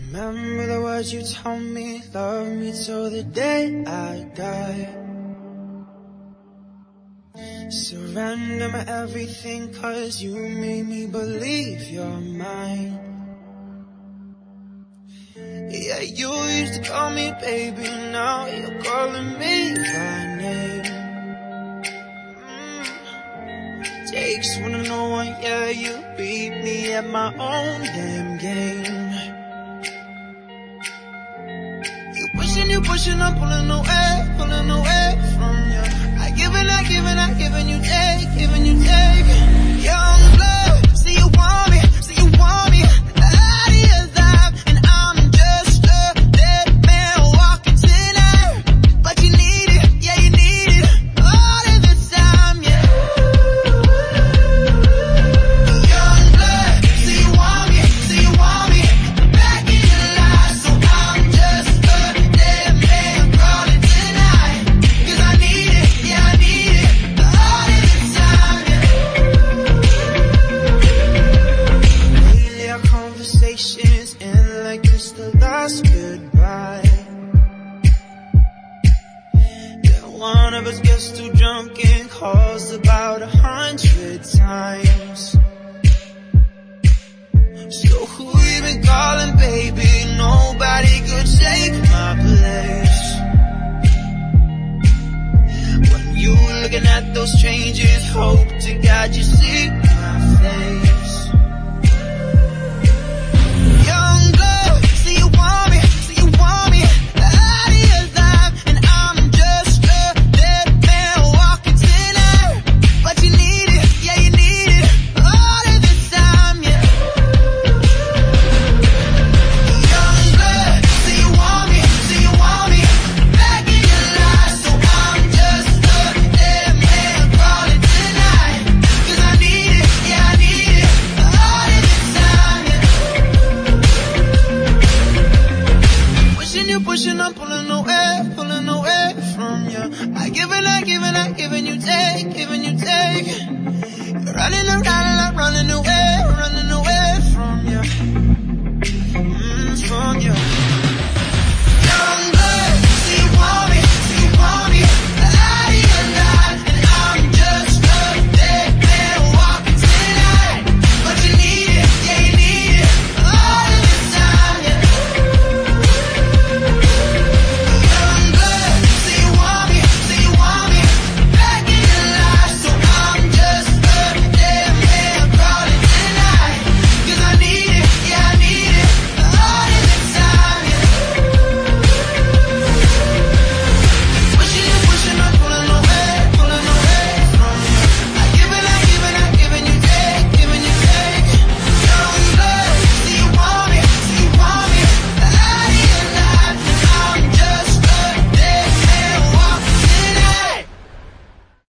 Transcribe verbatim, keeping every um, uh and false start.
Remember the words you told me, love me till the day I die. Surrender my everything, cause you made me believe you're mine. Yeah, you used to call me baby, now you're calling me by name. mm. Takes one to know one, yeah, you beat me at my own damn game. You pushing, you pushing, I'm pulling away, pulling away from you. I give and I give and I give and you take, giving you take. Young blood, see you want me, see you want me out of your life, and I'm just a dead man walking tonight. But you need it, yeah you need it, all of the time, yeah. Young blood, see you want me, see you want me back in your life, so I'm just a dead man crawling tonight. Cause I need it, yeah I need it, all of the time, yeah. Lately our conversations end like it's the last goodbye. Yeah, one of us gets too drunk and calls about a hundred times. So who you been calling, baby? Nobody could take my place. When you looking at those changes, hope to God you see my face. Young blood, see you want me, see you want me out of your life, and I'm just a dead man walking tonight. But you need it, yeah you need it, all of the time, yeah. Young blood, see you want me, see you want me back in your life, so I'm just a dead man crawling tonight. Cause I need it, yeah I need it, all of the time, yeah. Pushing you, pushing, I'm pulling away, pulling away from you. I give and I give and I give and you take, give and you take. You're running around